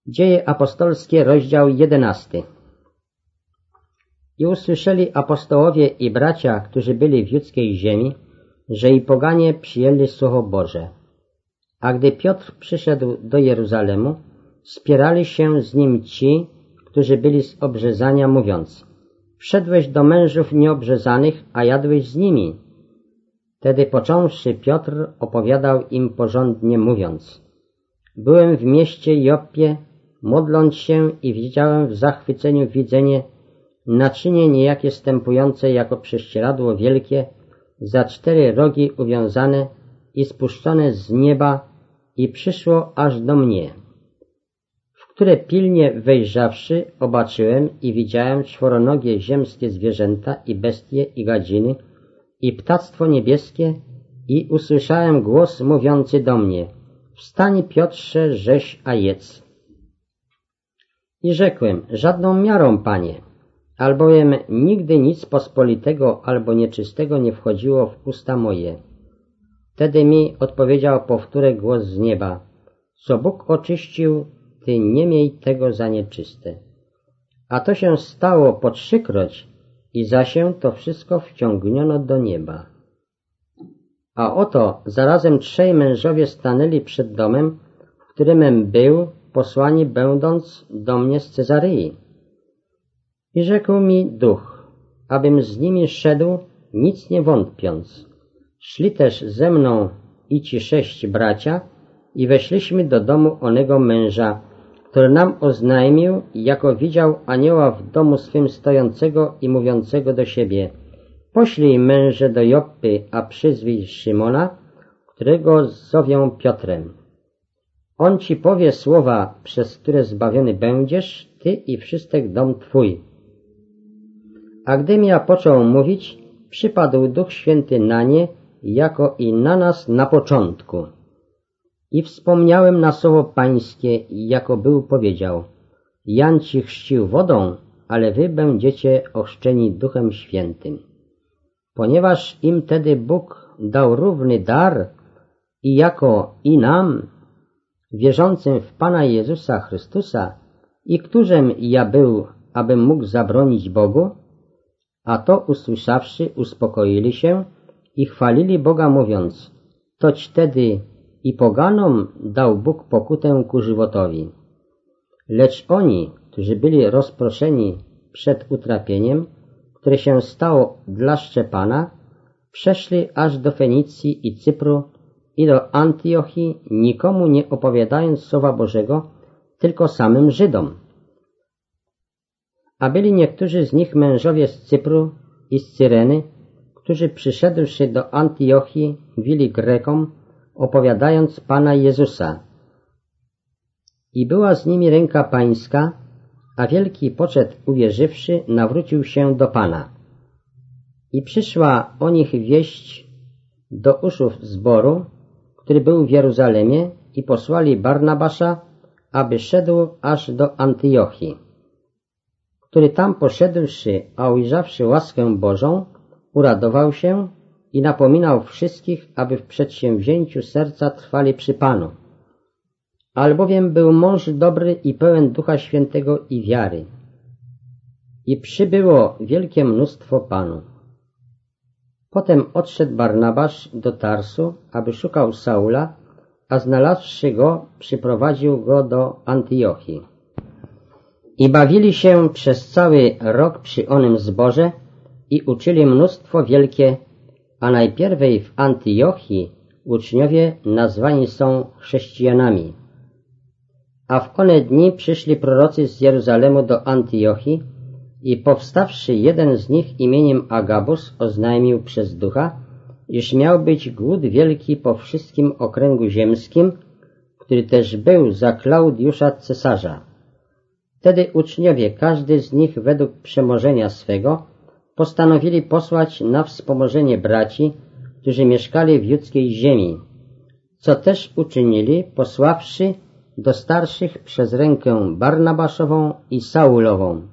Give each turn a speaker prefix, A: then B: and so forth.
A: Dzieje apostolskie, rozdział 11. I usłyszeli apostołowie i bracia, którzy byli w judzkiej ziemi, że i poganie przyjęli Słowo Boże. A gdy Piotr przyszedł do Jeruzalemu, spierali się z nim ci, którzy byli z obrzezania, mówiąc: wszedłeś do mężów nieobrzezanych, a jadłeś z nimi. Wtedy począwszy Piotr opowiadał im porządnie, mówiąc: byłem w mieście Joppie, modląc się, i widziałem w zachwyceniu widzenie naczynie niejakie stępujące jako prześcieradło wielkie, za 4 rogi uwiązane i spuszczone z nieba, i przyszło aż do mnie, w które pilnie wejrzawszy obaczyłem i widziałem 4nogie ziemskie zwierzęta i bestie i gadziny i ptactwo niebieskie, i usłyszałem głos mówiący do mnie: wstań, Piotrze, rzeź a jedz. I rzekłem: żadną miarą, Panie, albowiem nigdy nic pospolitego albo nieczystego nie wchodziło w usta moje. Wtedy mi odpowiedział powtórek głos z nieba: co Bóg oczyścił, ty nie miej tego za nieczyste. A to się stało po 3-kroć, i zasię to wszystko wciągniono do nieba. A oto zarazem 3 mężowie stanęli przed domem, w którymem był, posłani będąc do mnie z Cezaryi. I rzekł mi duch, abym z nimi szedł, nic nie wątpiąc. Szli też ze mną i ci 6 bracia, i weszliśmy do domu onego męża, który nam oznajmił, jako widział anioła w domu swym stojącego i mówiącego do siebie: poślij męże do Joppy, a przyzwij Szymona, którego zowią Piotrem. On ci powie słowa, przez które zbawiony będziesz, ty i wszystek dom twój. A gdym ja począł mówić, przypadł Duch Święty na nie, jako i na nas na początku. I wspomniałem na słowo pańskie, jako był powiedział: Jan ci chrzcił wodą, ale wy będziecie ochrzczeni Duchem Świętym. Ponieważ im tedy Bóg dał równy dar, i jako i nam, wierzącym w Pana Jezusa Chrystusa, i którym ja był, abym mógł zabronić Bogu, a to usłyszawszy, uspokoili się i chwalili Boga, mówiąc: toć tedy i poganom dał Bóg pokutę ku żywotowi. Lecz oni, którzy byli rozproszeni przed utrapieniem, które się stało dla Szczepana, przeszli aż do Fenicji i Cypru i do Antiochii, nikomu nie opowiadając słowa Bożego, tylko samym Żydom. A byli niektórzy z nich mężowie z Cypru i z Cyreny, którzy przyszedłszy do Antiochii, mówili Grekom, opowiadając Pana Jezusa. I była z nimi ręka pańska, a wielki poczet uwierzywszy nawrócił się do Pana. I przyszła o nich wieść do uszów zboru, który był w Jeruzalemie, i posłali Barnabasza, aby szedł aż do Antiochii, który tam poszedłszy, a ujrzawszy łaskę Bożą, uradował się i napominał wszystkich, aby w przedsięwzięciu serca trwali przy Panu. Albowiem był mąż dobry i pełen Ducha Świętego i wiary. I przybyło wielkie mnóstwo Panu. Potem odszedł Barnabasz do Tarsu, aby szukał Saula, a znalazłszy go, przyprowadził go do Antiochii. I bawili się przez cały rok przy onym zborze i uczyli mnóstwo wielkie, a najpierwej w Antiochii uczniowie nazwani są chrześcijanami. A w one dni przyszli prorocy z Jeruzalemu do Antiochii i powstawszy jeden z nich imieniem Agabus oznajmił przez Ducha, iż miał być głód wielki po wszystkim okręgu ziemskim, który też był za Klaudiusza cesarza. Wtedy uczniowie, każdy z nich według przemożenia swego, postanowili posłać na wspomożenie braci, którzy mieszkali w judzkiej ziemi, co też uczynili, posławszy do starszych przez rękę Barnabaszową i Saulową.